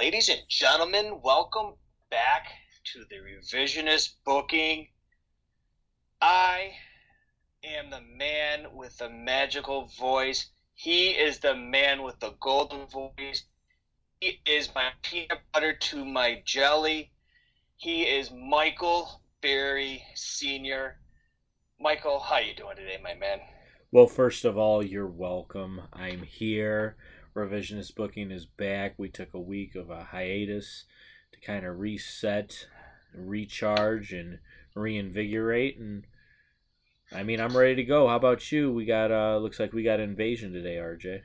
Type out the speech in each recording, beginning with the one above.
Ladies and gentlemen, welcome back to the Revisionist Booking. I am the man with the magical voice. He is the man with the golden voice. He is my peanut butter to my jelly. He is Michael Berry Sr. Michael, how you doing today, my man? Well, first of all, you're welcome. I'm here. Revisionist Booking is back. We took a week of a hiatus to kind of reset, recharge, and reinvigorate. And I mean, I'm ready to go. How about you? We got looks like we got Invasion today, RJ.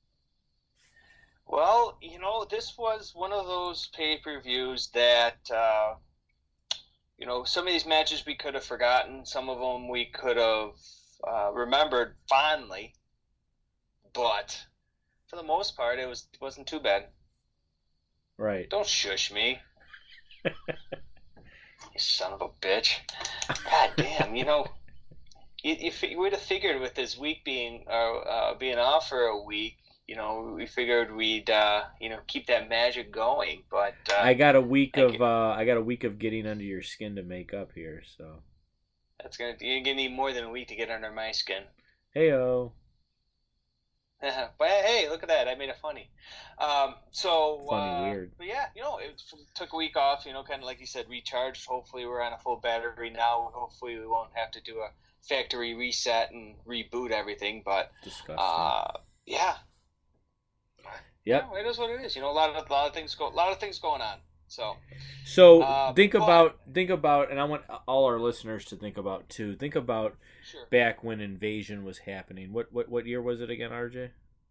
Well, this was one of those pay-per-views that, some of these matches we could have forgotten. Some of them we could have remembered fondly. But for the most part, it wasn't too bad. Right. Don't shush me. You son of a bitch. God damn, you would have figured with this week being off for a week, we figured we'd keep that magic going, but I got a week of getting under your skin to make up here, so you're gonna need more than a week to get under my skin. Heyo. But hey, look at that! I made it funny. Funny, weird. But yeah, it took a week off. Kind of like you said, recharged. Hopefully, we're on a full battery now. Hopefully, we won't have to do a factory reset and reboot everything. But disgusting. Yeah. Yep. It is what it is. A lot of things going on. So think about, and I want all our listeners to think about too. Think about back when Invasion was happening. What year was it again, RJ?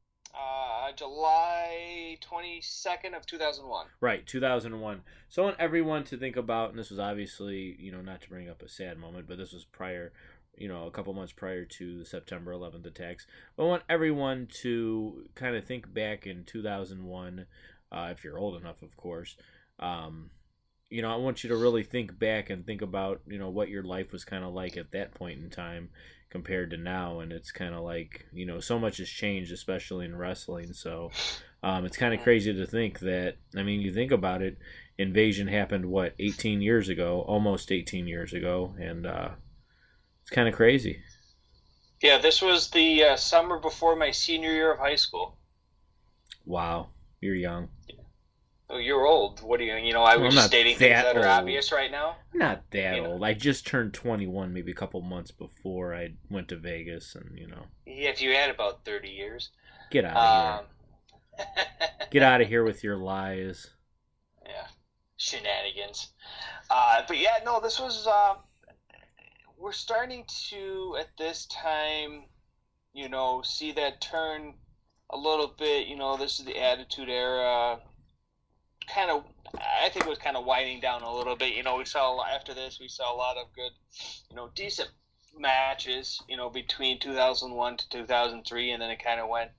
July 22nd of 2001. Right, 2001. So I want everyone to think about, and this was obviously, not to bring up a sad moment, but this was prior, a couple months prior to the September 11th attacks. But I want everyone to kind of think back in 2001, if you're old enough, of course. I want you to really think back and think about, what your life was kind of like at that point in time compared to now. And it's kind of like, so much has changed, especially in wrestling. So it's kind of crazy to think that, you think about it, Invasion happened, 18 years ago, almost 18 years ago. And it's kind of crazy. Yeah, this was the summer before my senior year of high school. Wow, you're young. Oh, you're old. What do you, I was just stating things that are obvious right now. I'm not that old. I just turned 21 maybe a couple months before I went to Vegas and, Yeah, if you had about 30 years. Get out of here. Get out of here with your lies. Yeah, shenanigans. But yeah, no, this was, we're starting to, at this time, see that turn a little bit. This is the Attitude Era. I think it was kind of winding down a little bit. After this, we saw a lot of good, decent matches, between 2001 to 2003, and then it kind of went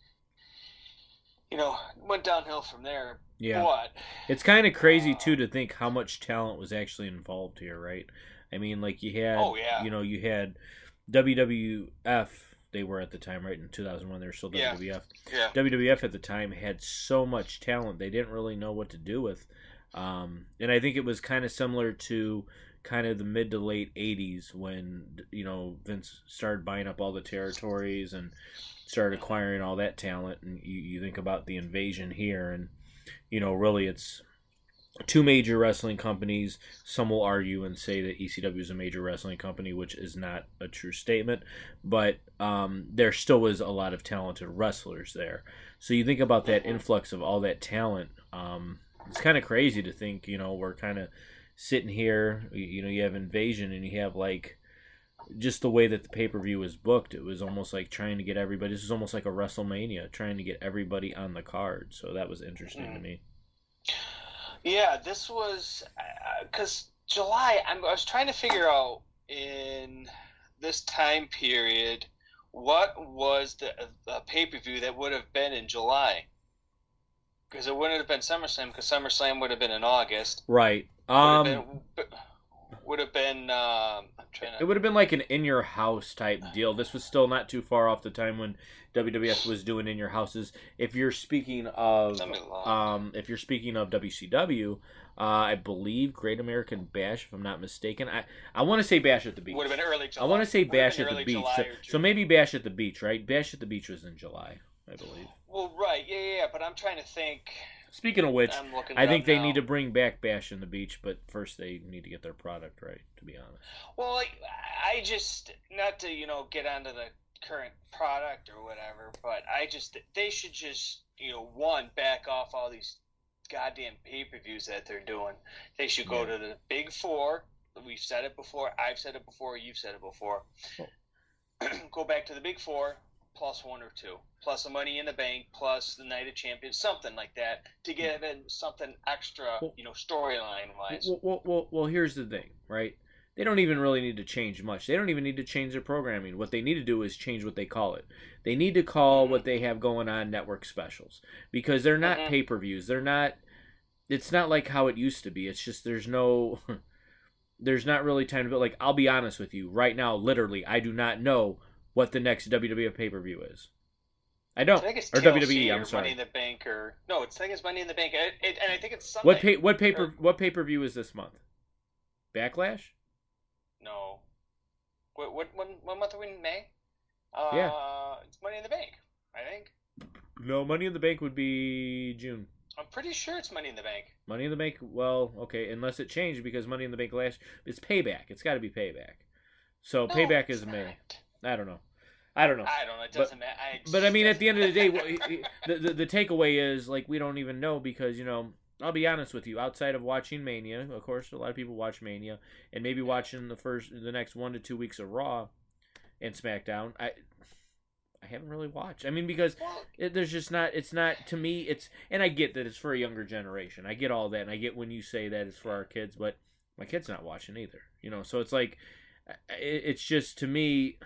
downhill from there. Yeah. But it's kind of crazy, too, to think how much talent was actually involved here, right? Like you had, you had WWF. They were at the time, right? In 2001, they were still WWF. Yeah. WWF at the time had so much talent, they didn't really know what to do with. And I think it was kind of similar to kind of the mid to late 80s when, Vince started buying up all the territories and started acquiring all that talent. And you think about the Invasion here, and, really it's two major wrestling companies. Some will argue and say that ECW is a major wrestling company, which is not a true statement, but there still was a lot of talented wrestlers there. So you think about that influx of all that talent. It's kind of crazy to think, we're kind of sitting here, you have Invasion and you have just the way that the pay-per-view was booked. It was almost like trying to get everybody. This was almost like a WrestleMania, trying to get everybody on the card. So that was interesting to me. Yeah, this was because July. I was trying to figure out in this time period what was the pay-per-view that would have been in July, because it wouldn't have been SummerSlam, because SummerSlam would have been in August. Right. Would have been I'm It would have been like an in-your-house type deal. This was still not too far off the time when WWF was doing in-your-houses. If you're speaking of, WCW, I believe Great American Bash, if I'm not mistaken. I want to say Bash at the Beach. Would have been early July. I want to say Bash at the Beach. So maybe Bash at the Beach, right? Bash at the Beach was in July, I believe. Well, right, yeah. But I'm trying to think. Speaking of which, I think they need to bring back Bash in the Beach, but first they need to get their product right, to be honest. Well, I just, not to, get onto the current product or whatever, but they should just, one, back off all these goddamn pay-per-views that they're doing. They should go to the Big Four. We've said it before. I've said it before. You've said it before. Go back to the Big Four. Plus one or two, plus the Money in the Bank, plus the Night of Champions, something like that, to give in something extra, storyline wise. Well, here's the thing, right? They don't even really need to change much. They don't even need to change their programming. What they need to do is change what they call it. They need to call what they have going on network specials, because they're not pay-per-views. They're not. It's not like how it used to be. It's just there's not really time to build. Like, I'll be honest with you, right now, literally, I do not know what the next WWF pay-per-view is. I don't. I think it's or TLC WWE, I'm sorry. Money in the Bank, I think it's Money in the Bank, and I think it's Sunday. What pay-per-view is this month? Backlash? No. What month are we in, May? Yeah. It's Money in the Bank, I think. No, Money in the Bank would be June. I'm pretty sure it's Money in the Bank. Money in the Bank, well, okay, unless it changed, because Money in the Bank it's Payback. It's got to be Payback. So Payback is May. I don't know. It doesn't matter. But I mean, at the end of the day, the takeaway is, like, we don't even know, because, I'll be honest with you. Outside of watching Mania, of course, a lot of people watch Mania, and maybe watching the next 1 to 2 weeks of Raw and SmackDown, I haven't really watched. I mean, because there's just not. It's not, to me. It's, and I get that it's for a younger generation. I get all that, and I get when you say that it's for our kids, but my kid's not watching either. So it's like, it's just, to me.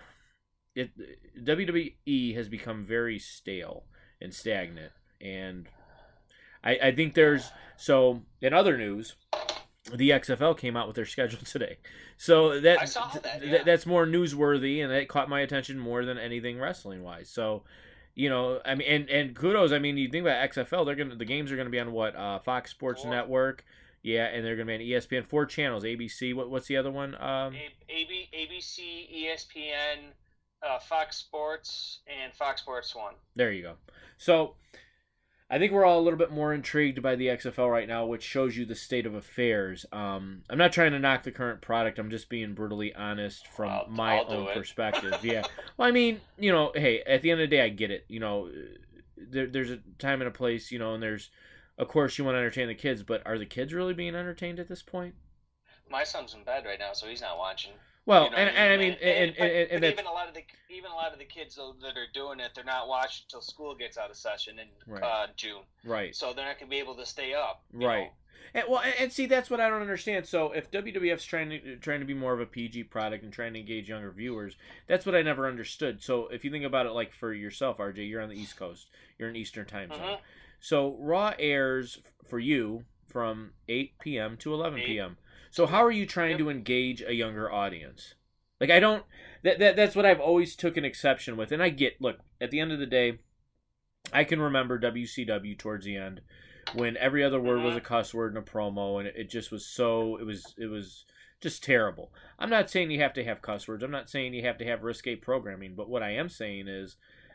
WWE has become very stale and stagnant, and I think there's, so in other news, the XFL came out with their schedule today, so I saw that, that's more newsworthy, and it caught my attention more than anything wrestling wise. So, I mean, and kudos. I mean, you think about XFL, the games are gonna be on what, Fox Sports Network. Yeah, and they're going to be on ESPN, 4 channels, ABC. What's the other one? ABC, ESPN, Fox Sports, and Fox Sports 1. There you go. So, I think we're all a little bit more intrigued by the XFL right now, which shows you the state of affairs. I'm not trying to knock the current product. I'm just being brutally honest from my own perspective. Yeah. Well, I mean, hey, at the end of the day, I get it. There's a time and a place, and there's, of course, you want to entertain the kids, but are the kids really being entertained at this point? My son's in bed right now, so he's not watching. Well, I mean, but even a lot of the kids that are doing it, they're not watching until school gets out of session in June. Right. So they're not going to be able to stay up. Right. And see, that's what I don't understand. So if WWF's trying to be more of a PG product and trying to engage younger viewers, that's what I never understood. So if you think about it, like for yourself, RJ, you're on the East Coast, you're in Eastern Time Zone. So Raw airs for you from 8 p.m. to 11 p.m. So how are you trying to engage a younger audience? Like, I don't. That's what I've always took an exception with, and I get. Look, at the end of the day, I can remember WCW towards the end when every other word was a cuss word in a promo, and it just was so. It was just terrible. I'm not saying you have to have cuss words. I'm not saying you have to have risque programming. But what I am saying is,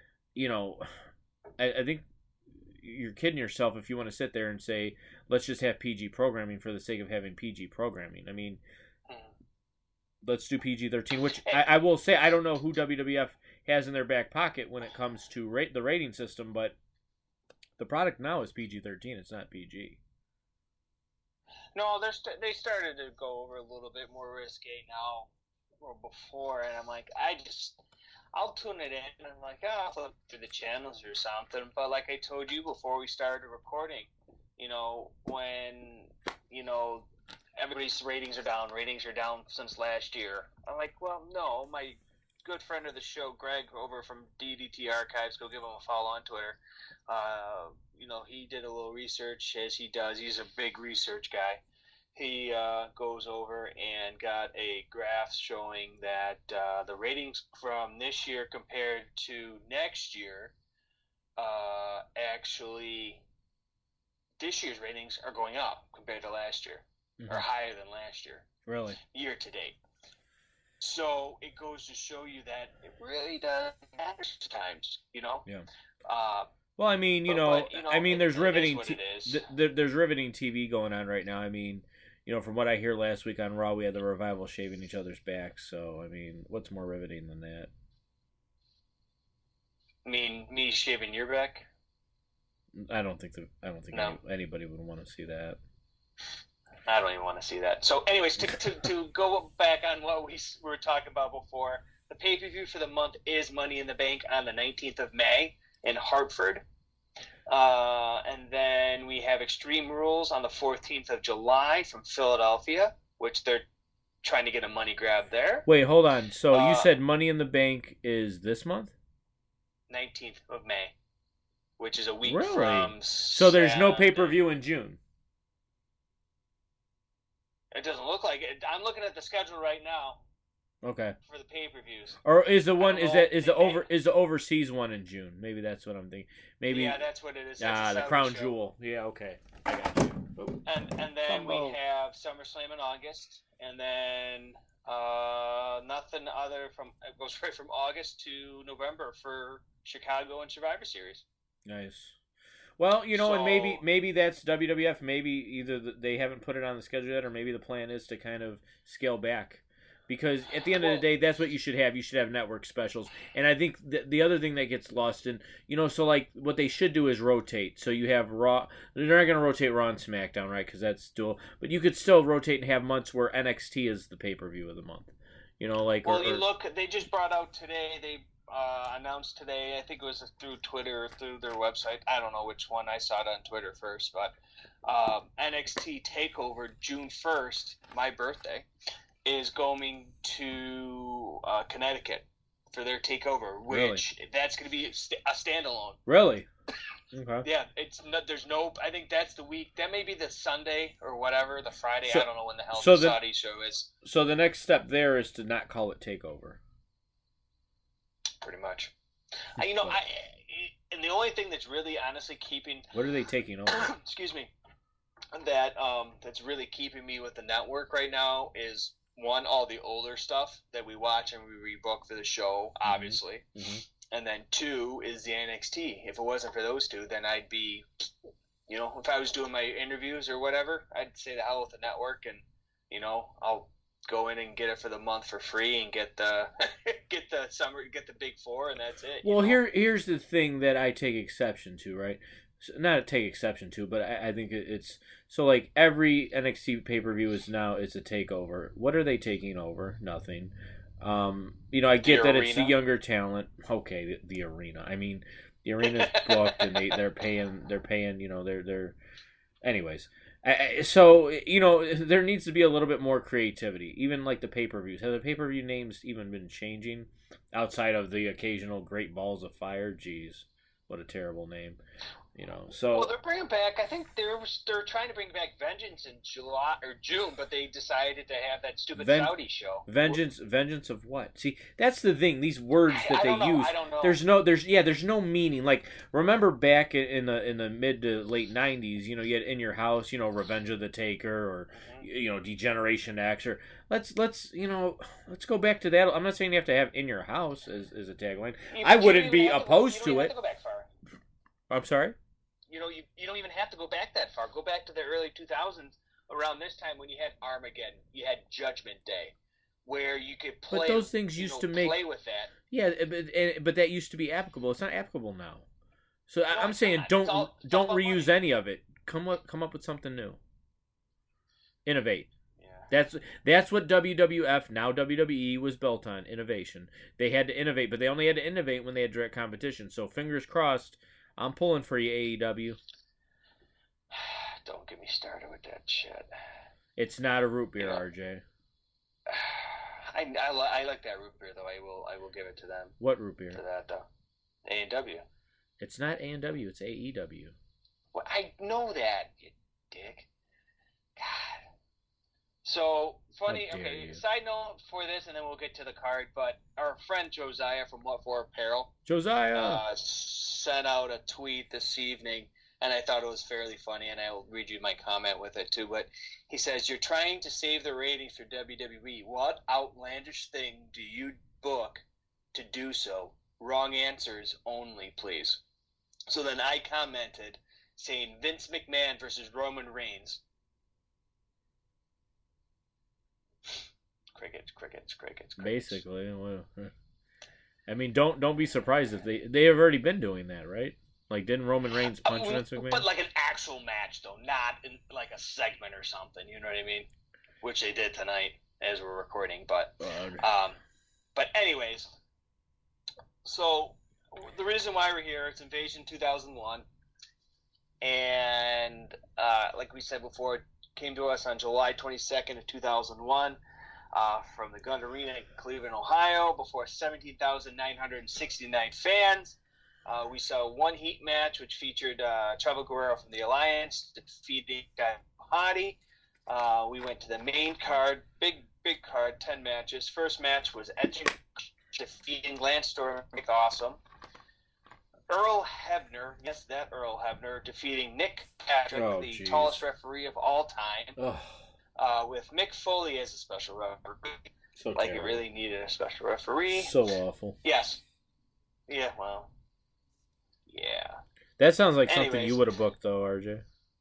I think you're kidding yourself if you want to sit there and say, let's just have PG programming for the sake of having PG programming. I mean, let's do PG-13, which I will say, I don't know who WWF has in their back pocket when it comes to the rating system, but the product now is PG-13. It's not PG. No, they started to go over a little bit more risque now or before, and I'm like, I'll tune it in, and I'm like, I'll flip through the channels or something. But like I told you before we started recording, when, everybody's ratings are down since last year. I'm like, well, no, my good friend of the show, Greg, over from DDT Archives, go give him a follow on Twitter. He did a little research, as he does. He's a big research guy. he goes over and got a graph showing that the ratings from this year compared to next year, actually, this year's ratings are going up compared to last year, or higher than last year. Really? Year to date. So it goes to show you that it really does matter sometimes, you know? Yeah. Well, I mean, I mean, there's riveting. There's riveting TV going on right now. I mean, from what I hear last week on Raw, we had the Revival shaving each other's backs. So, I mean, what's more riveting than that? I mean, me shaving your back? I don't think anybody would want to see that. I don't even want to see that. So, anyways, to go back on what we were talking about before, the pay-per-view for the month is Money in the Bank on the 19th of May in Hartford. And then we have Extreme Rules on the 14th of July from Philadelphia, which they're trying to get a money grab there. Wait, hold on. So you said Money in the Bank is this month? 19th of May, which is a week really? From So there's no pay-per-view in June? It doesn't look like it. I'm looking at the schedule right now. Okay. For the pay-per-views. Or is the the overseas one in June? Maybe that's what I'm thinking. Maybe. Yeah, that's what it is. The Crown Jewel. Yeah, okay. I got you. And then we have SummerSlam in August, and then nothing other it goes right from August to November for Chicago and Survivor Series. Nice. Well, and maybe that's WWF. Maybe either they haven't put it on the schedule yet, or maybe the plan is to kind of scale back. Because at the end of the day, that's what you should have. You should have network specials. And I think the other thing that gets lost in, so like what they should do is rotate. So you have Raw. They're not going to rotate Raw and SmackDown, right? Because that's dual. But you could still rotate and have months where NXT is the pay-per-view of the month. They just brought out today, they announced today, I think it was through Twitter or through their website. I don't know which one. I saw it on Twitter first. But NXT TakeOver June 1st, my birthday, is going to Connecticut for their takeover, which that's going to be a standalone. Really? Okay. Yeah, there's no. I think that's the week. That may be the Sunday or whatever, the Friday. I don't know when the hell the Saudi show is. So the next step there is to not call it takeover. Pretty much. And the only thing that's really honestly keeping. What are they taking over? Excuse me. That's really keeping me with the network right now is. One, all the older stuff that we watch and we rebook for the show, obviously. Mm-hmm. And then two is the NXT. If it wasn't for those two, then I'd be, if I was doing my interviews or whatever, I'd say the hell with the network and, I'll go in and get it for the month for free and get the get the big four and that's it. Well, here's the thing that I take exception to, right? Not take exception to, but I think it's so like every NXT pay-per-view it's a takeover. What are they taking over? Nothing. I get that it's the younger talent. Okay, the arena. I mean, the arena's booked and they're paying. They're. Anyways, so there needs to be a little bit more creativity. Even like the pay-per-views. Have the pay-per-view names even been changing outside of the occasional Great Balls of Fire? Jeez, what a terrible name. Well, they're bringing back. I think they're trying to bring back Vengeance in July or June, but they decided to have that stupid Saudi show. Vengeance of what? See, that's the thing. These words that they use. I don't know. There's no meaning. Like remember back in the mid to late '90s, you had In Your House, Revenge of the Taker, or Degeneration X, or let's go back to that. I'm not saying you have to have In Your House as a tagline. I wouldn't be opposed to it. Have to go back far. I'm sorry. You don't even have to go back that far. Go back to the early 2000s, around this time when you had Armageddon, you had Judgment Day, where you could play. But those things used to play with that. Yeah, but that used to be applicable. It's not applicable now. So I'm saying don't reuse any of it. Come up with something new. Innovate. Yeah. That's what WWF, now WWE, was built on, innovation. They had to innovate, but they only had to innovate when they had direct competition. So fingers crossed. I'm pulling for you, AEW. Don't get me started with that shit. It's not a root beer, RJ. I like that root beer though. I will give it to them. What root beer? For that though. A&W. It's not A&W. It's AEW. Well, I know that, you dick. God. So funny. How dare Okay, you. side note for this, and then we'll get to the card. But our friend Josiah from What For Apparel Josiah. sent out a tweet this evening, and I thought it was fairly funny, and I will read you my comment with it too. But he says, "You're trying to save the ratings for WWE. What outlandish thing do you book to do so? Wrong answers only, please." So then I commented saying Vince McMahon versus Roman Reigns. Crickets. Basically, well, I mean, don't be surprised if they have already been doing that, right? Like, didn't Roman Reigns punch Vince McMahon? But like an actual match, though, not in like a segment or something. You know what I mean? Which they did tonight as we're recording. But anyways, so the reason why we're here, it's Invasion 2001, and like we said before, it came to us on July 22nd of 2001. From the Gund Arena in Cleveland, Ohio, before 17,969 fans. We saw one heat match, which featured Chavo Guerrero from the Alliance defeating Guy Hottie. We went to the main card, big card, 10 matches. First match was Edge defeating Lance Storm, Awesome. Earl Hebner, yes, that Earl Hebner, defeating Nick Patrick, tallest referee of all time. With Mick Foley as a special referee. So like terrible. It really needed a special referee. So awful. Yes. Yeah, well. Yeah. That sounds like something you would have booked, though, RJ.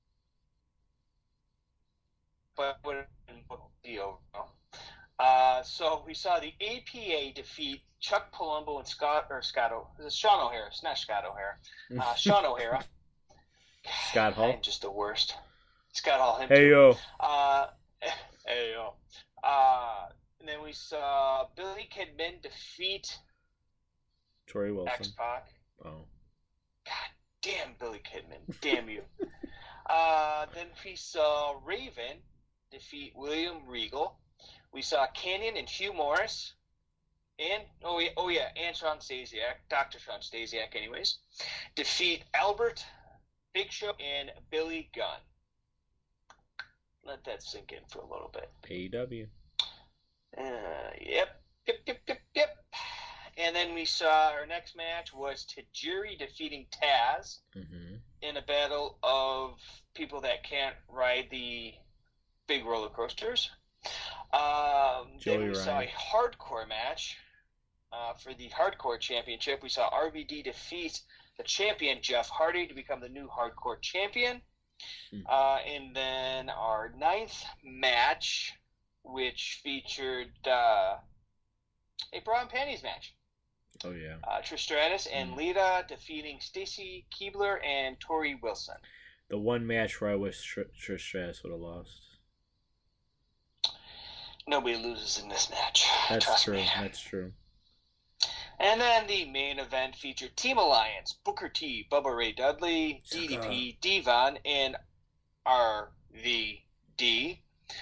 But would have been booked the overall. So we saw the APA defeat Chuck Palumbo and Sean O'Hara. It's not Scott O'Hara. Sean O'Hara. Scott Hall. I'm just the worst. Scott Hall. Hey, yo. Hey, yo. And then we saw Billy Kidman defeat Tori Wilson. X-Pac. Oh. God damn, Billy Kidman. Damn you. Then we saw Raven defeat William Regal. We saw Canyon and Hugh Morris. And, and Sean Stasiak, Dr. Sean Stasiak, anyways, defeat Albert, Big Show, and Billy Gunn. Let that sink in for a little bit. AEW. Yep. And then we saw our next match was Tajiri defeating Taz in a battle of people that can't ride the big roller coasters. Then we saw a hardcore match for the hardcore championship. We saw RVD defeat the champion Jeff Hardy to become the new hardcore champion. And then our ninth match, which featured a bra and panties match. Oh, yeah. Trish Stratus and Lita defeating Stacy Keibler and Tori Wilson. The one match where I wish Trish Stratus would have lost. Nobody loses in this match. That's true. And then the main event featured Team Alliance, Booker T, Bubba Ray Dudley, DDP, Devon, and RVD,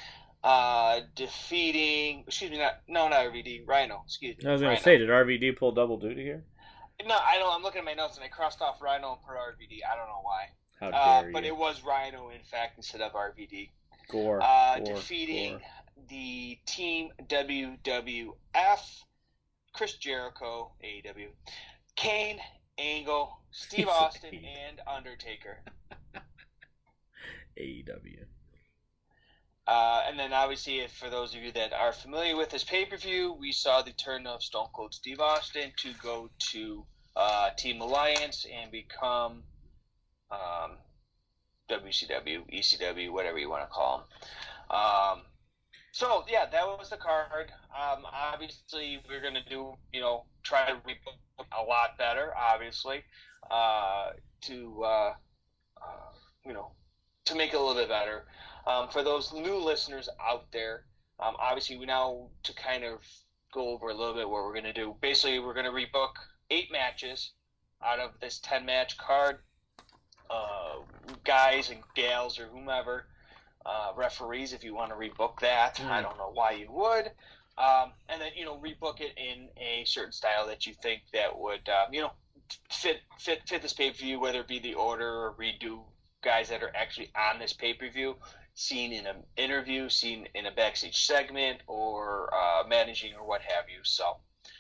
defeating, not RVD, Rhino, excuse me. I was going to say, did RVD pull double duty here? No, I don't. I'm looking at my notes and I crossed off Rhino and put RVD. I don't know why. How dare you. But it was Rhino, in fact, instead of RVD. Gore. Defeating the Team WWF, Chris Jericho, AEW, Kane, Angle, Steve Austin, and Undertaker. AEW. And then obviously, for those of you that are familiar with this pay-per-view, we saw the turn of Stone Cold Steve Austin to go to Team Alliance and become WCW, ECW, whatever you want to call them. So, yeah, that was the card. Obviously, we're going to do, try to rebook a lot better, obviously, to make it a little bit better. For those new listeners out there, obviously, we now, to kind of go over a little bit what we're going to do. Basically, we're going to rebook 8 matches out of this 10-match card. Guys and gals or whomever. Referees, if you want to rebook that. I don't know why you would. And then, rebook it in a certain style that you think that would, fit this pay-per-view, whether it be the order or redo guys that are actually on this pay-per-view, seen in an interview, seen in a backstage segment, or managing or what have you. So,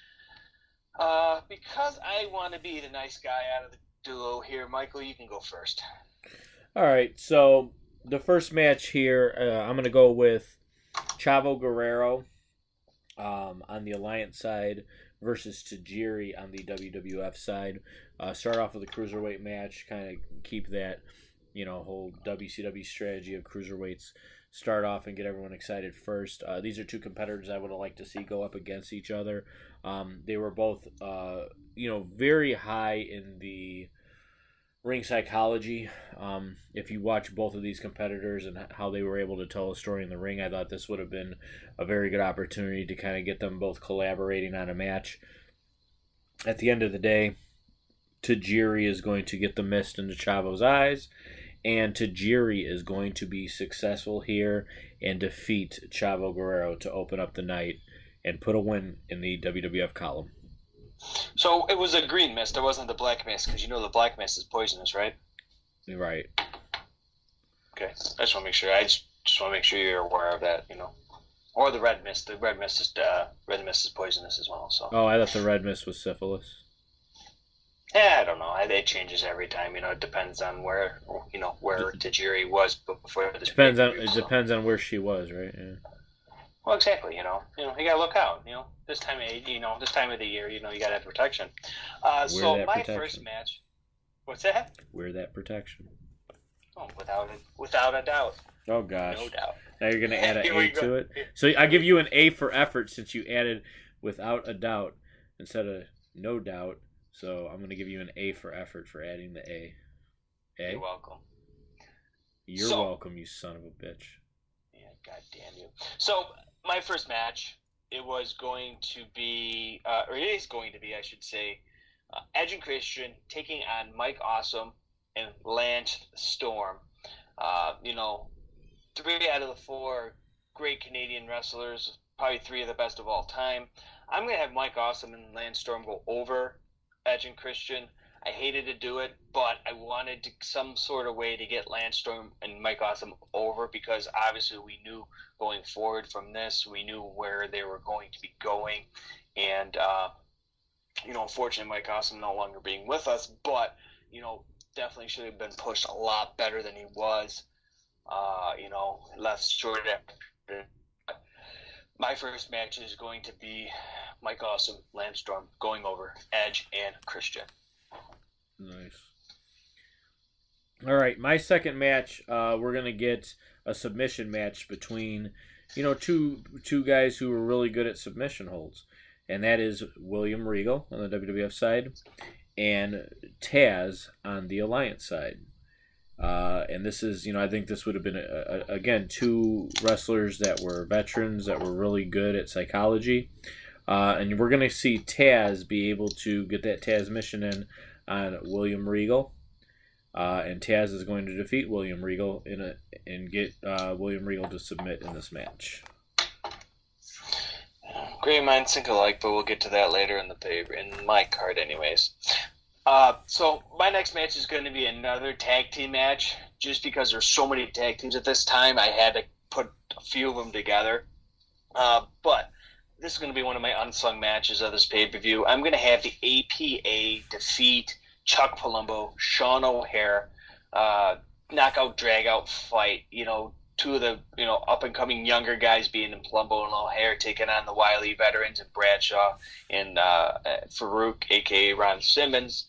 because I want to be the nice guy out of the duo here, Michael, you can go first. All right, so the first match here, I'm going to go with Chavo Guerrero on the Alliance side versus Tajiri on the WWF side. Start off with a cruiserweight match, kind of keep that, whole WCW strategy of cruiserweights start off and get everyone excited first. These are two competitors I would have liked to see go up against each other. They were both, very high in the ring psychology. If you watch both of these competitors and how they were able to tell a story in the ring, I thought this would have been a very good opportunity to kind of get them both collaborating on a match. At the end of the day, Tajiri is going to get the mist into Chavo's eyes, and Tajiri is going to be successful here and defeat Chavo Guerrero to open up the night and put a win in the WWF column. So it was a green mist. It wasn't the black mist, because the black mist is poisonous, right? Right. Okay. I just want to make sure. I just want to make sure you're aware of that. Or the red mist. The red mist is poisonous as well. So. Oh, I thought the red mist was syphilis. Yeah, I don't know. It changes every time. It depends on where Tajiri was before this. Depends on where she was, right? Yeah. Well, exactly. You gotta look out. This time of the year, you gotta have protection. So my first match. What's that? Wear that protection. Oh, without a doubt. Oh gosh. No doubt. Now you're gonna add an A to it. So I give you an A for effort since you added without a doubt instead of no doubt. So I'm gonna give you an A for effort for adding the A. You're welcome. You're welcome, you son of a bitch. Yeah, god damn you. So my first match, it was going to be, or it is going to be, I should say, Edge and Christian taking on Mike Awesome and Lance Storm. 3 out of the 4 great Canadian wrestlers, probably 3 of the best of all time. I'm going to have Mike Awesome and Lance Storm go over Edge and Christian. I hated to do it, but I wanted some sort of way to get Lance Storm and Mike Awesome over, because obviously we knew going forward from this, we knew where they were going to be going. And, unfortunately Mike Awesome no longer being with us, but, definitely should have been pushed a lot better than he was. Left short after. My first match is going to be Mike Awesome, Lance Storm going over Edge and Christian. Nice. All right, my second match, we're gonna get a submission match between, two guys who were really good at submission holds, and that is William Regal on the WWF side and Taz on the Alliance side. And this is, I think this would have been again 2 wrestlers that were veterans that were really good at psychology, and we're gonna see Taz be able to get that Taz mission in on William Regal, and Taz is going to defeat William Regal and get William Regal to submit in this match. Great minds think alike, but we'll get to that later in my card, anyways. So my next match is going to be another tag team match. Just because there's so many tag teams at this time, I had to put a few of them together. But this is going to be one of my unsung matches of this pay-per-view. I'm going to have the APA defeat Chuck Palumbo, Sean O'Haire, knockout, drag-out fight. 2 of the up-and-coming younger guys being in Palumbo and O'Haire taking on the wily veterans and Bradshaw and Farouk, a.k.a. Ron Simmons.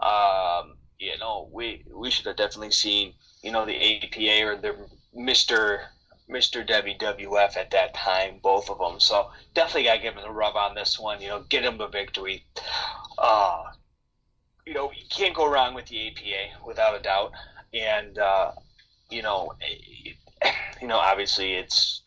We should have definitely seen, the APA or the Mr. WWF at that time, both of them. So definitely got to give him a rub on this one, get him a victory. You can't go wrong with the APA without a doubt. And, obviously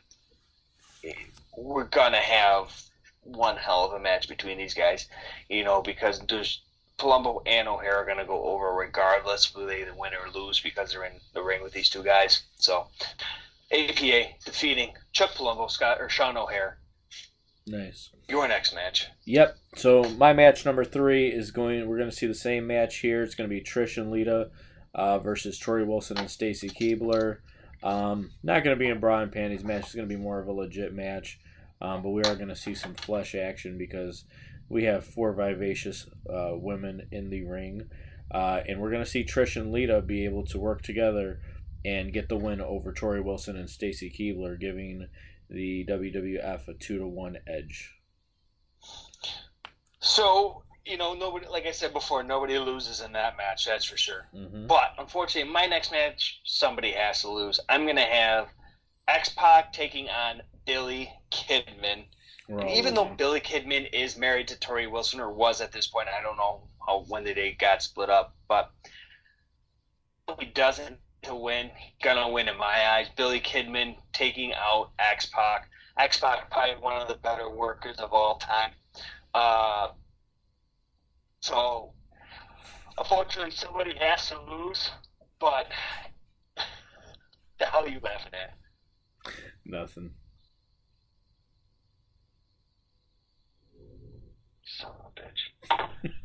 we're going to have one hell of a match between these guys, because there's Palumbo and O'Haire are going to go over regardless whether they win or lose, because they're in the ring with these 2 guys. So APA defeating Chuck Palumbo, Sean O'Haire. Nice. Your next match. Yep. So my match number 3 we're going to see the same match here. It's going to be Trish and Lita versus Tori Wilson and Stacy Keibler. Not going to be a bra and panties match. It's going to be more of a legit match. But we are going to see some flesh action because we have 4 vivacious women in the ring. And we're going to see Trish and Lita be able to work together and get the win over Tori Wilson and Stacy Keibler, giving the WWF a 2-1 edge. So, nobody, like I said before, nobody loses in that match, that's for sure. Mm-hmm. But, unfortunately, my next match, somebody has to lose. I'm going to have X-Pac taking on Billy Kidman. Even though Billy Kidman is married to Tori Wilson, or was at this point, I don't know when they got split up, but he doesn't to win. He's gonna win in my eyes. Billy Kidman taking out X-Pac. X-Pac probably one of the better workers of all time. So unfortunately somebody has to lose, but the hell are you laughing at? Nothing. Son of a bitch.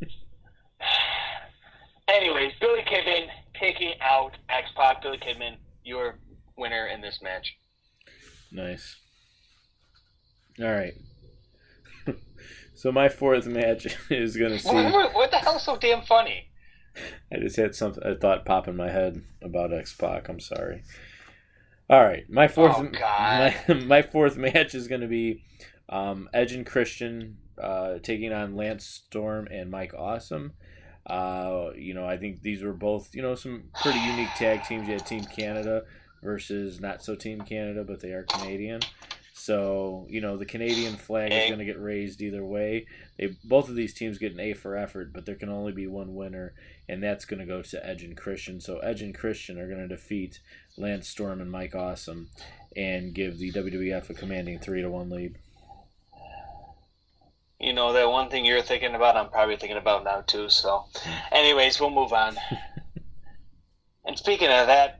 Anyways, Billy Kidman taking out X-Pac. Billy Kidman, your winner in this match. Nice. All right. So my 4th match is going to see... What the hell's so damn funny? I just had a thought pop in my head about X-Pac. I'm sorry. All right. My 4th my 4th match is going to be Edge and Christian taking on Lance Storm and Mike Awesome. I think these were both, some pretty unique tag teams. You had Team Canada versus not so Team Canada, but they are Canadian. So, the Canadian flag is going to get raised either way. Both of these teams get an A for effort, but there can only be one winner, and that's going to go to Edge and Christian. So Edge and Christian are going to defeat Lance Storm and Mike Awesome and give the WWF a commanding 3-1 lead. That one thing you're thinking about, I'm probably thinking about now too. So, anyways, we'll move on. And speaking of that,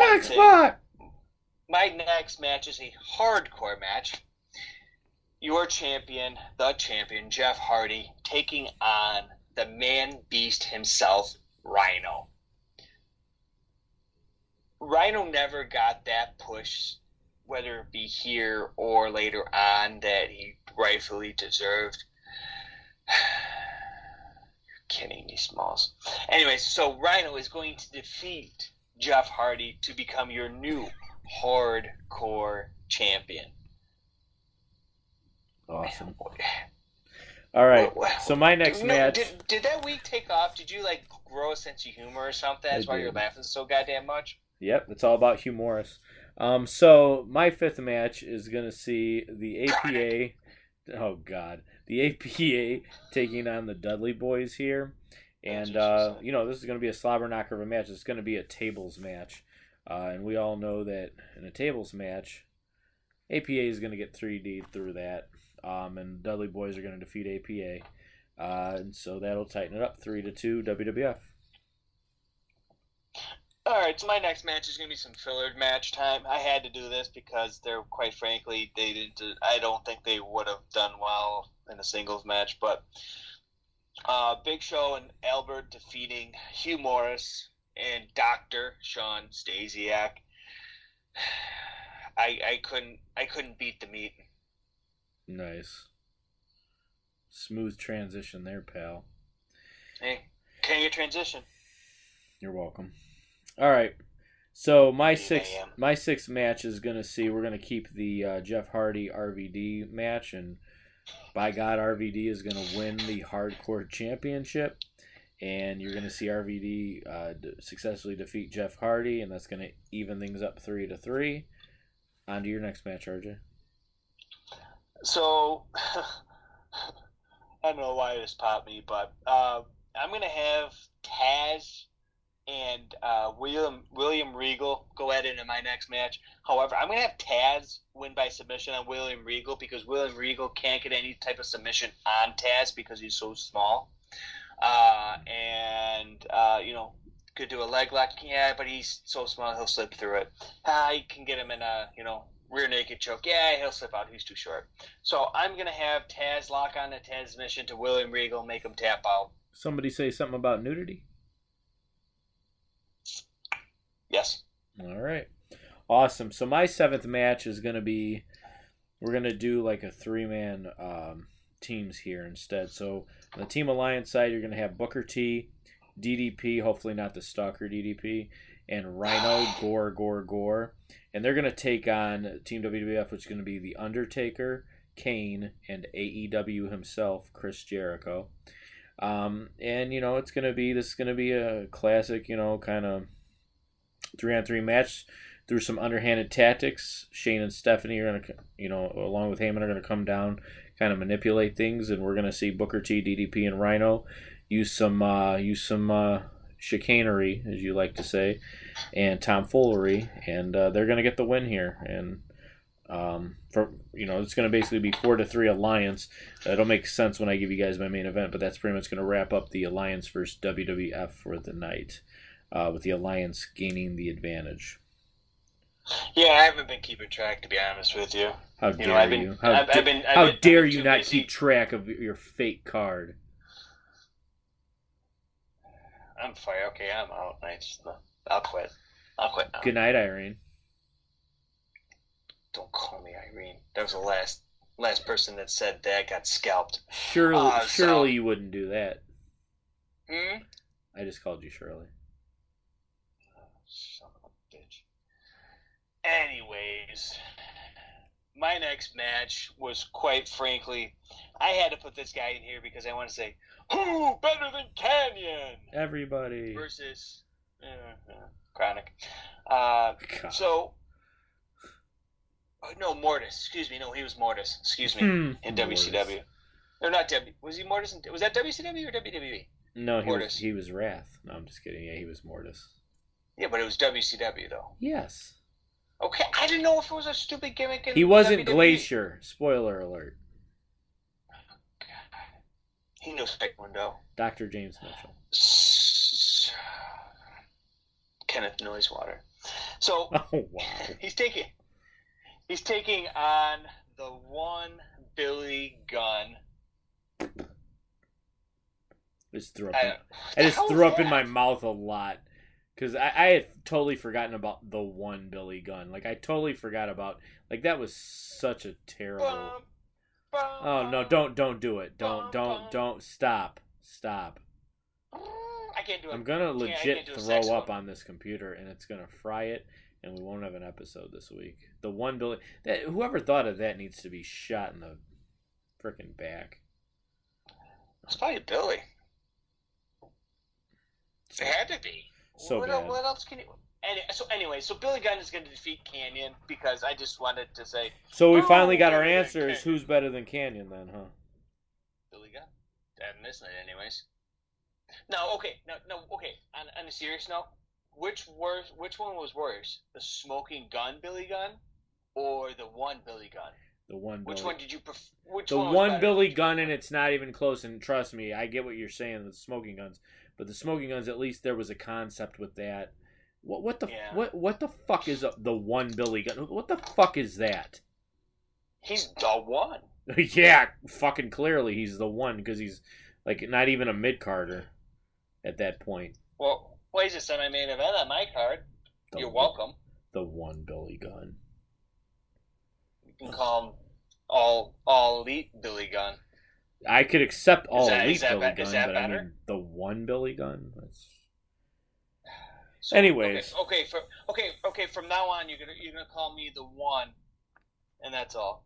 my next match is a hardcore match. Your champion, the champion, Jeff Hardy, taking on the man-beast himself, Rhino. Rhino never got that push, whether it be here or later on, that he rightfully deserved. You're kidding me, Smalls. Anyway, so Rhino is going to defeat Jeff Hardy to become your new hardcore champion. Awesome. All right. So my next match. Did that week take off? Did you grow a sense of humor or something? That's why you're laughing so goddamn much. Yep, it's all about humorous. So my 5th match is gonna see the APA. Oh God, the APA taking on the Dudley Boys here, and this is gonna be a slobber knocker of a match. It's gonna be a tables match, and we all know that in a tables match, APA is gonna get 3D through that, and Dudley Boys are gonna defeat APA, and so that'll tighten it up 3-2 WWF. All right, so my next match is going to be some filler match time. I had to do this because they're, quite frankly, they didn't. I don't think they would have done well in a singles match. But Big Show and Albert defeating Hugh Morris and Dr. Sean Stasiak. I couldn't beat the meat. Nice, smooth transition there, pal. Hey, can you transition? You're welcome. All right, so my sixth match is gonna see we're gonna keep the Jeff Hardy RVD match, and by God, RVD is gonna win the Hardcore Championship, and you're gonna see RVD successfully defeat Jeff Hardy, and that's gonna even things up 3-3. On to your next match, RJ. So I don't know why this popped me, but I'm gonna have Taz and William Regal go at it in my next match. However, I'm going to have Taz win by submission on William Regal because William Regal can't get any type of submission on Taz because he's so small. Could do a leg lock, yeah, but he's so small he'll slip through it. You can get him in a, rear naked choke. Yeah, he'll slip out. He's too short. So I'm going to have Taz lock on the Taz submission to William Regal, make him tap out. Somebody say something about nudity? Yes. All right. Awesome. So my seventh match is going to be, we're going to do like a three-man teams here instead. So on the Team Alliance side, you're going to have Booker T, DDP, hopefully not the Stalker DDP, and Rhino, Gore. And they're going to take on Team WWF, which is going to be The Undertaker, Kane, and AEW himself, Chris Jericho. And, you know, this is going to be a classic, you know, kind of 3-on-3 match through some underhanded tactics. Shane and Stephanie are going to, you know, along with Heyman, are going to come down, kind of manipulate things, and we're going to see Booker T, DDP, and Rhino use some chicanery, as you like to say, and tomfoolery, and they're going to get the win here. And it's going to basically be 4-3 Alliance. It'll make sense when I give you guys my main event, but that's pretty much going to wrap up the Alliance versus WWF for the night, with the Alliance gaining the advantage. Yeah, I haven't been keeping track, to be honest with you. How dare you? How dare you not keep track of your fake card? I'm fired. Okay, I'm out. I'll quit. I'll quit now. Good night, Irene. Don't call me Irene. That was the last person that said that got scalped. Surely you wouldn't do that. I just called you Shirley. Son of a bitch. Anyways, my next match was, quite frankly, I had to put this guy in here because I want to say, who better than Kanyon? Everybody. Versus Chronic. No, Mortis. Excuse me. No, he was Mortis. Excuse me. In WCW. No, not W. Was he Mortis? Was that WCW or WWE? No, he was Wrath. No, I'm just kidding. Yeah, he was Mortis. Yeah, but it was WCW, though. Yes. Okay, I didn't know if it was a stupid gimmick. He wasn't WWE. Glacier. Spoiler alert. He knows Taekwondo. Dr. James Mitchell. Kenneth Noisewater. So, oh wow, he's taking on the one Billy Gunn. I just threw up in my mouth a lot because I had totally forgotten about the one Billy Gunn. Like I totally forgot about that was such a terrible. Oh no! Don't do it! Don't stop! I can't do it. I'm gonna legit throw up on this computer, and it's gonna fry it, and we won't have an episode this week. The one Billy, whoever thought of that needs to be shot in the frickin' back. It's probably Billy. It had to be. So bad. What else can you? So Billy Gunn is going to defeat Kanyon because I just wanted to say. So we finally got our answers. Who's better than Kanyon then, huh? Billy Gunn. And this night, anyways. No, okay. On a serious note, which one was worse? The smoking gun Billy Gunn, or the one Billy Gunn? The one. Which one did you prefer? The one Billy Gunn, and it's not even close. And trust me, I get what you're saying. The smoking guns, but the smoking guns, at least there was a concept with that. What the fuck is the one Billy Gunn? What the fuck is that? He's the one. Yeah, fucking clearly he's the one because he's like not even a mid-carder at that point. Well, he's a semi-main event on my card. You're welcome. The one Billy Gunn. You can call him all elite Billy Gunn. I could accept all elite Billy Gunn, but better? I mean the one Billy Gunn. So, anyways, okay. From now on, you're gonna call me the one, and that's all.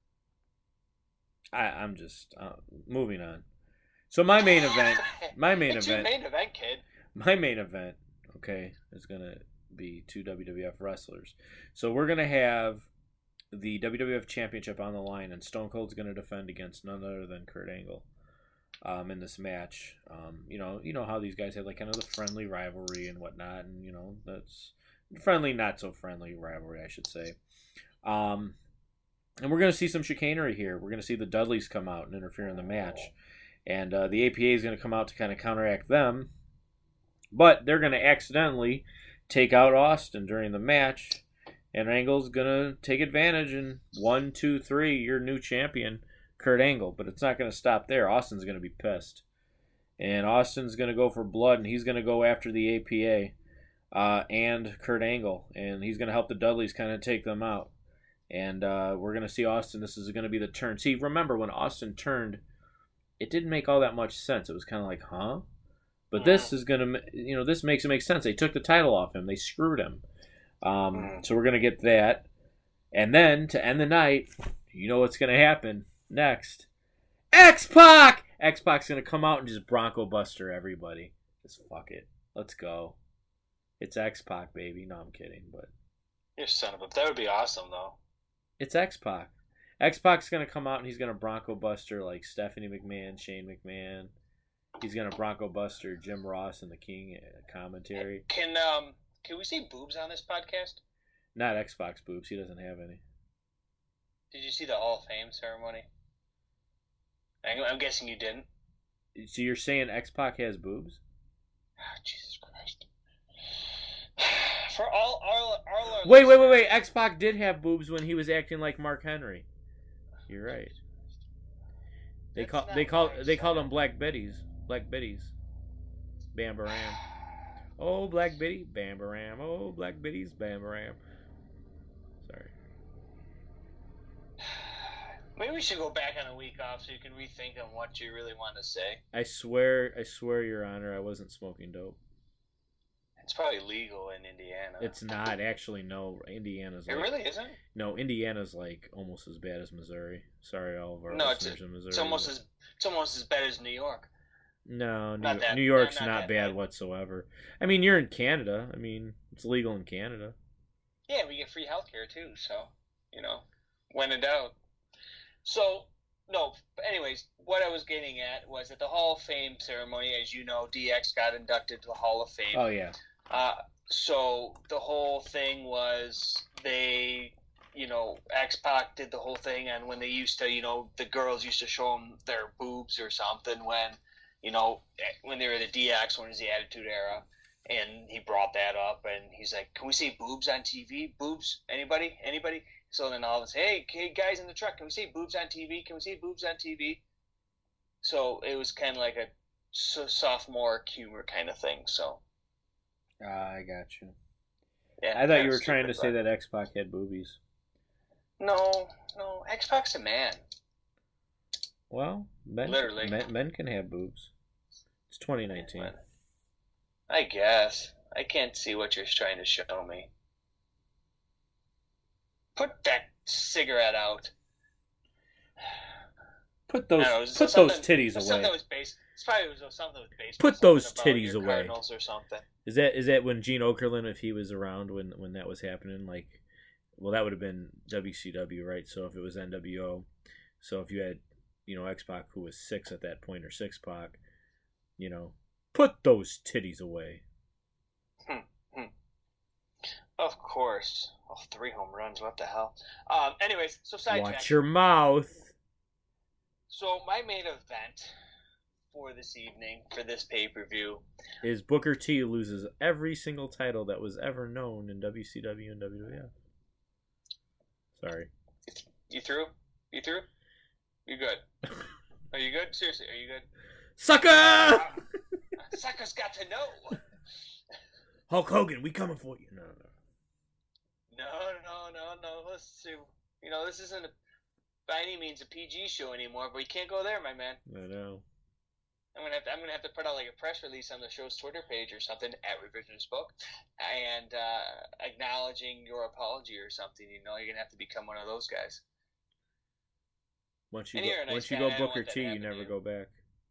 I'm just moving on. So my main event, It's your main event, kid. My main event, okay, is gonna be two WWF wrestlers. So we're gonna have the WWF Championship on the line, and Stone Cold's gonna defend against none other than Kurt Angle. In this match, you know how these guys have like kind of the friendly rivalry and whatnot, and that's friendly, not so friendly rivalry, I should say. And we're gonna see some chicanery here. We're gonna see the Dudleys come out and interfere in the match, and the APA is gonna come out to kind of counteract them, but they're gonna accidentally take out Austin during the match, and Angle's gonna take advantage and 1, 2, 3, your new champion. Kurt Angle, but it's not going to stop there. Austin's going to be pissed. And Austin's going to go for blood, and he's going to go after the APA. and Kurt Angle, and he's going to help the Dudleys kind of take them out. And we're going to see Austin. This is going to be the turn. See, remember when Austin turned, it didn't make all that much sense. It was kind of like, huh? But this is going to, this makes it make sense. They took the title off him. They screwed him. So we're going to get that. And then, to end the night, you know what's going to happen next. X-Pac! X-Pac's going to come out and just Bronco Buster everybody. Just fuck it. Let's go. It's X-Pac, baby. No, I'm kidding, but... You son of a... That would be awesome, though. It's X-Pac. X-Pac's going to come out and he's going to Bronco Buster like Stephanie McMahon, Shane McMahon. He's going to Bronco Buster Jim Ross and the King commentary. Can we see boobs on this podcast? Not X-Pac's boobs. He doesn't have any. Did you see the Hall of Fame ceremony? I'm guessing you didn't. So you're saying X-Pac has boobs? Oh, Jesus Christ. For all our Wait. X-Pac did have boobs when he was acting like Mark Henry. You're right. They called them Black Betties. Black Betties. Bam Baram. Oh, Black Betty, Bam Baram. Oh, Black Betties, Bam Baram. Sorry. Maybe we should go back on a week off so you can rethink on what you really want to say. I swear, Your Honor, I wasn't smoking dope. It's probably legal in Indiana. It's not. Actually, no. Indiana's like... It really isn't? No, Indiana's like almost as bad as Missouri. Sorry, all of our listeners in Missouri. It's almost as bad as New York. No, New York's not bad whatsoever. I mean, you're in Canada. I mean, it's legal in Canada. Yeah, we get free healthcare too, so, when in doubt. So, no, anyways, what I was getting at was at the Hall of Fame ceremony, as you know, DX got inducted to the Hall of Fame. Oh, yeah. So the whole thing was X-Pac did the whole thing, and when they used to, the girls used to show them their boobs or something when they were the DX, when it was the Attitude Era, and he brought that up, and he's like, can we see boobs on TV? Boobs? Anybody? So then all of us, hey guys in the truck, can we see boobs on TV? Can we see boobs on TV? So it was kind of like a sophomore humor kind of thing, so. I got you. Yeah, I thought you were trying to say that X-Pac had boobies. No, X-Pac's a man. Well, men can have boobs. It's 2019. I guess. I can't see what you're trying to show me. Put that cigarette out. Put those titties away. Something was based. It's probably something was based. Put those titties away. Cardinals or something. Is that when Gene Okerlund, if he was around when that was happening, like, well, that would have been WCW, right? So if it was NWO, so if you had, X-Pac who was 6 at that point, or 6-Pac, put those titties away. Of course. Oh, 3 home runs. What the hell? Anyways, so sidetrack. Watch your mouth. So my main event for this evening, for this pay-per-view, is Booker T loses every single title that was ever known in WCW and WWF. Sorry. You through? You good? Are you good? Seriously, are you good? Sucker! Sucker's got to know. Hulk Hogan, we coming for you. No. Listen, this isn't by any means a PG show anymore, but you can't go there, my man. I know. I'm gonna have to put out like a press release on the show's Twitter page or something at Revisionist Book, and acknowledging your apology or something. You're gonna have to become one of those guys. Once you go Booker T, you never go back.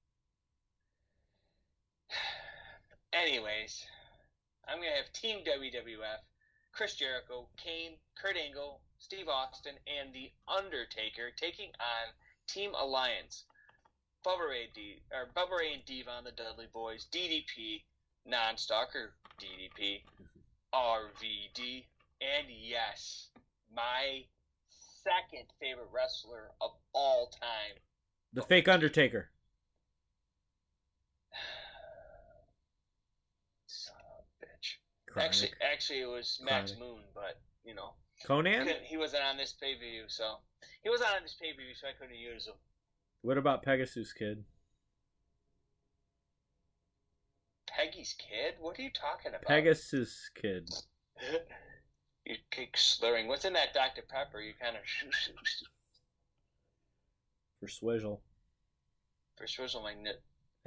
Anyways, I'm gonna have Team WWF: Chris Jericho, Kane, Kurt Angle, Steve Austin, and The Undertaker taking on Team Alliance: Bubba Ray and Devon, the Dudley Boys, DDP, Non-Stalker, DDP, RVD, and yes, my second favorite wrestler of all time, the fake Undertaker. Son of a bitch. Actually, it was Max Moon, but Conan. He wasn't on this pay-per-view, so I couldn't use him. What about Pegasus Kid? Peggy's kid? What are you talking about? Pegasus kid. You keep slurring. What's in that Dr. Pepper? You kind of... For Swizzle. For Swizzle, my nit.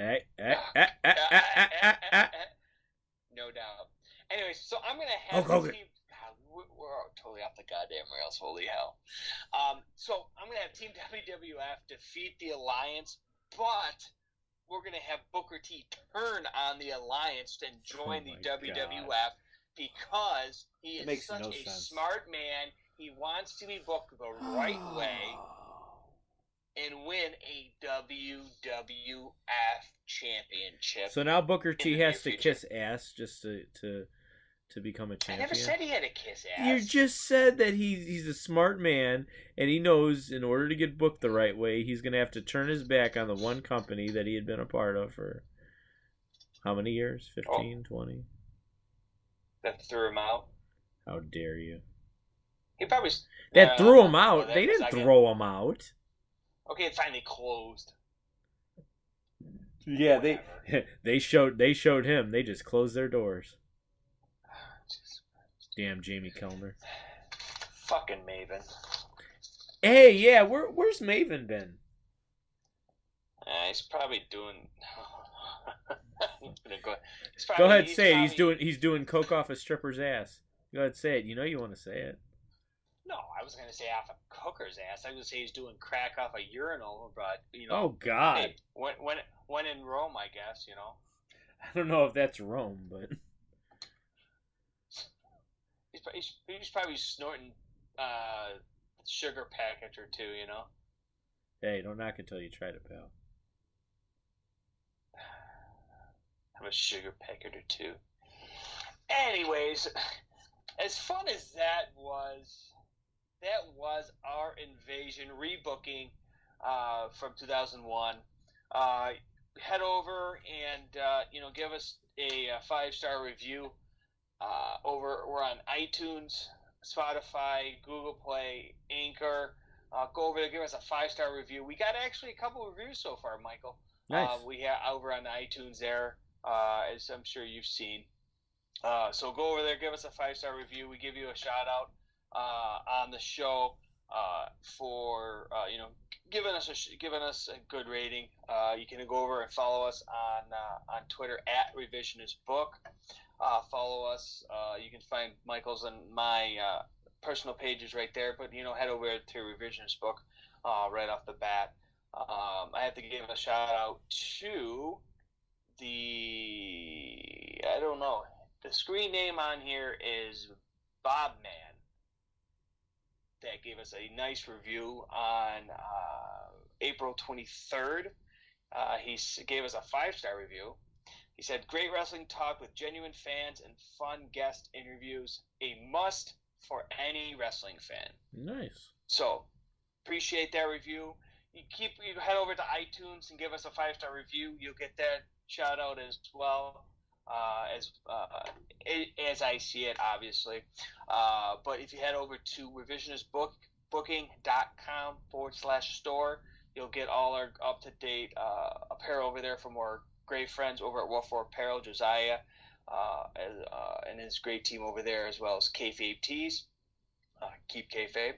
No doubt. Anyways, so I'm going to have Team... God, we're totally off the goddamn rails. Holy hell. So I'm going to have Team WWF defeat the Alliance, but we're going to have Booker T turn on the Alliance and join the WWF because he is such a smart man. He wants to be booked the right way and win a WWF championship. So now Booker T has to kiss ass just to become a champion. I never said he had to kiss ass. You just said that he's a smart man and he knows in order to get booked the right way, he's going to have to turn his back on the one company that he had been a part of for how many years? 15, 20? That threw him out. How dare you? He probably... That threw him out? They didn't throw him out. Okay, it finally closed. Yeah, they showed him. They just closed their doors. Damn Jamie Kellner. Fucking Maven. Hey, yeah, where's Maven been? He's probably doing... Go ahead, say it. He's doing coke off a stripper's ass. Go ahead, say it. You know you want to say it. No, I was going to say off a cooker's ass. I was going to say he's doing crack off a urinal, but, you know. Oh, God. Hey, when in Rome, I guess, you know. I don't know if that's Rome, but... He's probably snorting sugar package or two, you know. Hey, don't knock it till you try it, pal. I'm a sugar packet or two. Anyways, as fun as that was our Invasion rebooking from 2001. Head over and give us a 5-star review. We're on iTunes, Spotify, Google Play, Anchor. Go over there, give us a 5-star review. We got actually a couple of reviews so far, Michael. Nice. We have over on iTunes there, as I'm sure you've seen. So go over there, give us a 5-star review. We give you a shout out on the show for giving us a good rating. You can go over and follow us on Twitter at RevisionistBook. Follow us. You can find Michael's and my personal pages right there, but head over to Revisionist Book right off the bat. I have to give a shout out to the screen name on here is Bob Man. That gave us a nice review on April 23rd. He gave us a 5-star review. He said, great wrestling talk with genuine fans and fun guest interviews. A must for any wrestling fan. Nice. So, appreciate that review. You head over to iTunes and give us a 5-star review. You'll get that shout out as well, as I see it, obviously. But if you head over to revisionistbooking.com/store, you'll get all our up-to-date apparel over there from our great friends over at Wolf Apparel, Josiah, and his great team over there, as well as Kayfabe Tees. Keep Kayfabe.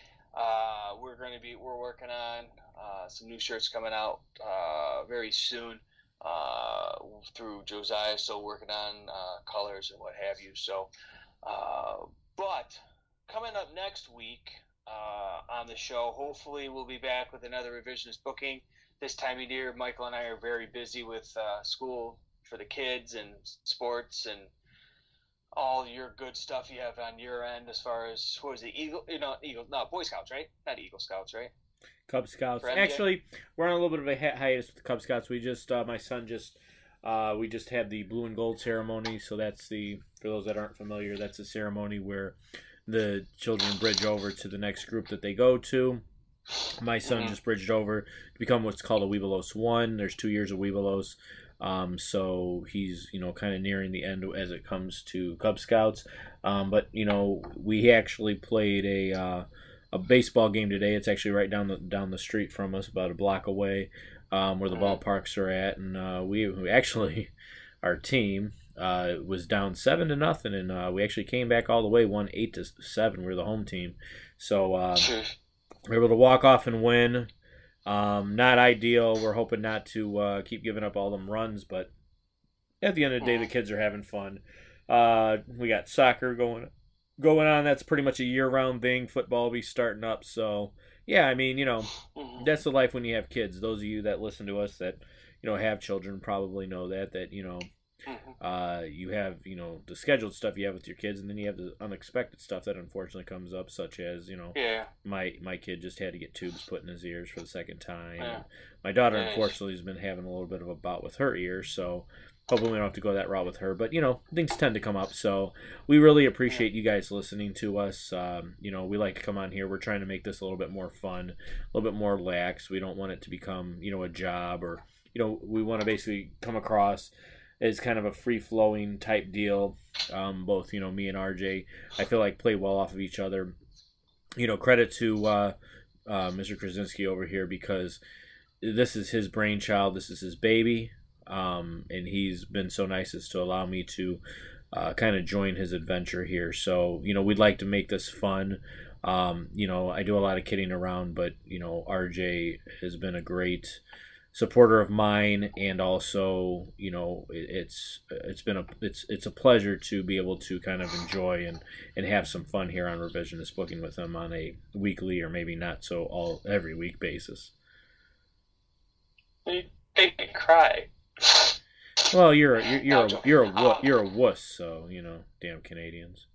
We're working on some new shirts coming out very soon through Josiah. Still working on colors and what have you. So, but coming up next week on the show, hopefully we'll be back with another revisionist booking. This time of year, Michael and I are very busy with school for the kids and sports and all your good stuff you have on your end as far as, what was it, Boy Scouts, right? Not Eagle Scouts, right? Cub Scouts. Actually, we're on a little bit of a hiatus with the Cub Scouts. We just, my son we just had the blue and gold ceremony. So that's for those that aren't familiar, that's a ceremony where the children bridge over to the next group that they go to. My son just bridged over to become what's called a Webelos 1. There's 2 years of Webelos. So he's, kind of nearing the end as it comes to Cub Scouts. But, we actually played a baseball game today. It's actually right down the street from us, about a block away, where the ballparks are at. And we actually, our team was down 7-0, and we actually came back all the way, won 8-7. We were the home team, so we were able to walk off and win. Not ideal. We're hoping not to keep giving up all them runs, but at the end of the day, the kids are having fun. We got soccer going on. That's pretty much a year-round thing. Football will be starting up, so yeah. I mean, that's the life when you have kids. Those of you that listen to us that have children probably know that you have the scheduled stuff you have with your kids, and then you have the unexpected stuff that unfortunately comes up, such as my kid just had to get tubes put in his ears for the second time. Yeah. My daughter unfortunately has been having a little bit of a bout with her ears, so hopefully we don't have to go that route with her. But things tend to come up, so we really appreciate you guys listening to us. We like to come on here. We're trying to make this a little bit more fun, a little bit more lax. We don't want it to become a job, or we want to basically come across as kind of a free-flowing type deal. Both me and RJ, I feel like, play well off of each other. Credit to Mr. Krasinski over here, because this is his brainchild. This is his baby. And he's been so nice as to allow me to kind of join his adventure here. So, we'd like to make this fun. I do a lot of kidding around, but, RJ has been a great supporter of mine, and also, it's a pleasure to be able to kind of enjoy and have some fun here on Revisionist Booking with him on a weekly, or maybe not so every week basis. You make me cry. Well, you're a wuss, so damn Canadians.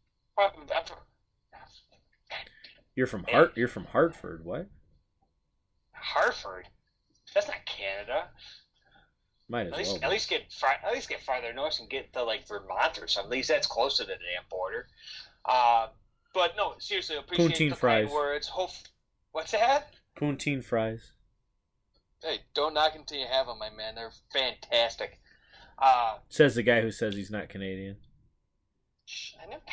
You're from Hartford, what? Hartford? That's not Canada. Might as well. At least get farther north and get to Vermont or something. At least that's close to the damn border. But no, seriously, appreciate Poutine the fries. kind words. What's that? Poutine fries. Hey, don't knock until you have them, my man. They're fantastic. Says the guy who says he's not Canadian. I never.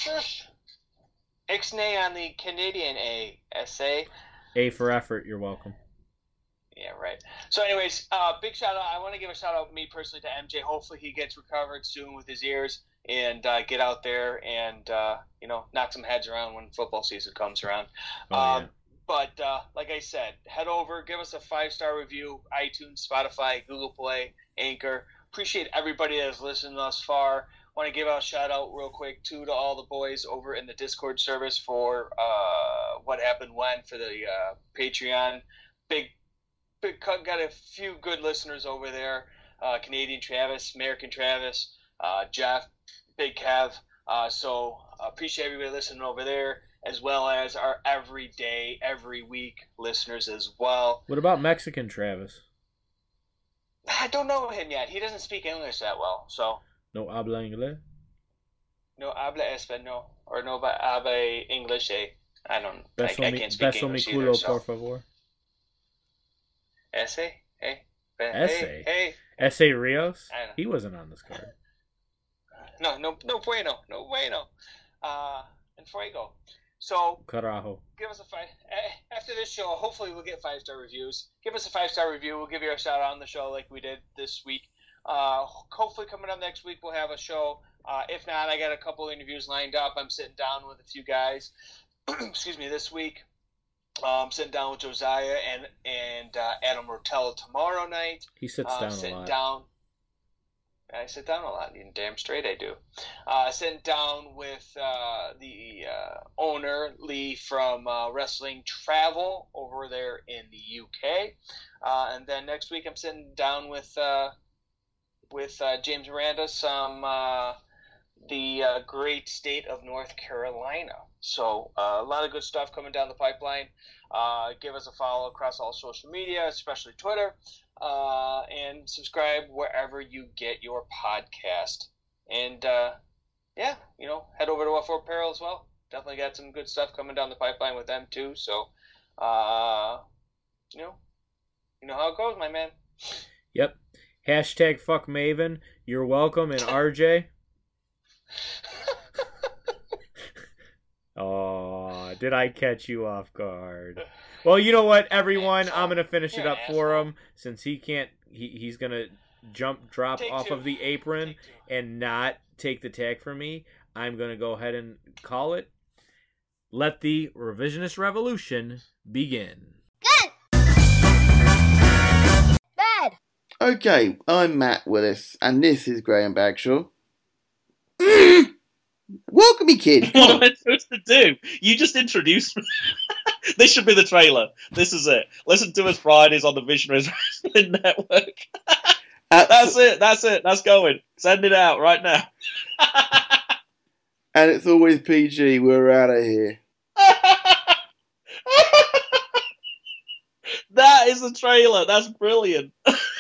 Ixnay on the Canadian A. A for effort. You're welcome. Yeah, right. So anyways, big shout out. I want to give a shout out, me personally, to MJ. Hopefully he gets recovered soon with his ears, and get out there and knock some heads around when football season comes around. Yeah. But like I said, head over, give us a 5-star review, iTunes, Spotify, Google Play, Anchor. Appreciate everybody that has listened thus far. Want to give a shout out real quick too to all the boys over in the Discord service for what happened when for the Patreon. Got a few good listeners over there. Canadian Travis, American Travis, Jeff, Big Kev. So appreciate everybody listening over there, as well as our every week listeners as well. What about Mexican Travis? I don't know him yet. He doesn't speak English that well, so. No habla inglés? No habla español. Or no habla English. I can't speak beso English mi culo, either, so. por favor. Ese? Ese? Hey. Ese Rios? He wasn't on this card. No bueno. No bueno. And fuego. So, Carajo. give us a 5. After this show, hopefully we'll get 5-star reviews. Give us a 5-star review. We'll give you a shout out on the show like we did this week. Hopefully coming up next week we'll have a show. If not, I got a couple interviews lined up. I'm sitting down with a few guys. Excuse me, this week. I'm sitting down with Josiah and Adam Rotella tomorrow night. He sits down a lot. I sit down a lot. You're damn straight I do. Sitting down with the owner, Lee, from Wrestling Travel over there in the UK. And then next week I'm sitting down with James Miranda, the great state of North Carolina. So a lot of good stuff coming down the pipeline. Give us a follow across all social media, especially Twitter. And subscribe wherever you get your podcast. And, head over to What For Apparel as well. Definitely got some good stuff coming down the pipeline with them, too. So, you know how it goes, my man. Yep. Hashtag fuck Maven. You're welcome. And RJ. Oh, did I catch you off guard? Well, you know what, everyone? I'm going to finish it up for him since he can't. He's going to drop Take off two. of the apron Take two. and not take the tag from me, I'm going to go ahead and call it. Let the revisionist revolution begin. Good. Bad. Okay, I'm Matt Willis, and this is Graham Bagshaw. Welcome me, kid. What am I supposed to do? You just introduced me. This should be the trailer. This is it. Listen to us Fridays on the Visionaries Wrestling Network. That's it. That's going. Send it out right now. And it's always PG. We're out of here. That is the trailer. That's brilliant.